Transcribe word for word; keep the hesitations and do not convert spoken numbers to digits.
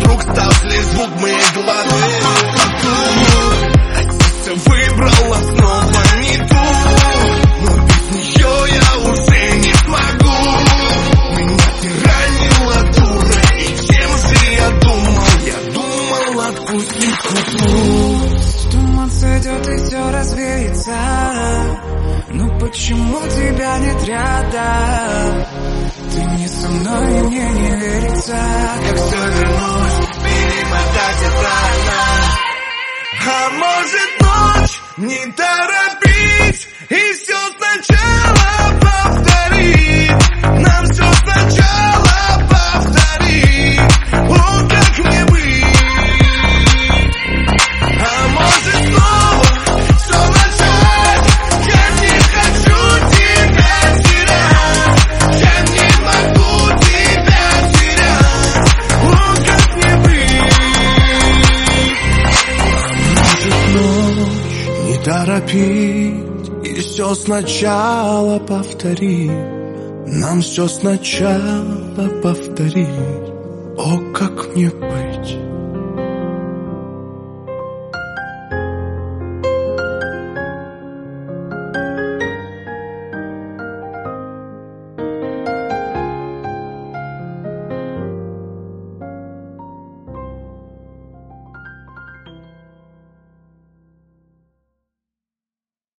вдруг став ли звук моей головы. А сердце выбрало снова не ту, но без нее я уже не смогу. Меня ты ранила, дура, и чем же я думал? Я думал, отпустить куклу. Туман сойдет и все развеется, но почему тебя нет рядом? Ты не со мной, и мне не верится, как все вернуть, перемотать это рано. А может ночь не торопить и все сначала повторить? Нам все сначала повторить. О, как мне быть? А может снова все начать? Я не хочу тебя терять, я не могу тебя терять. О, как мне быть? Ночь не торопить и все сначала повторить. Нам все сначала повторить. О, как мне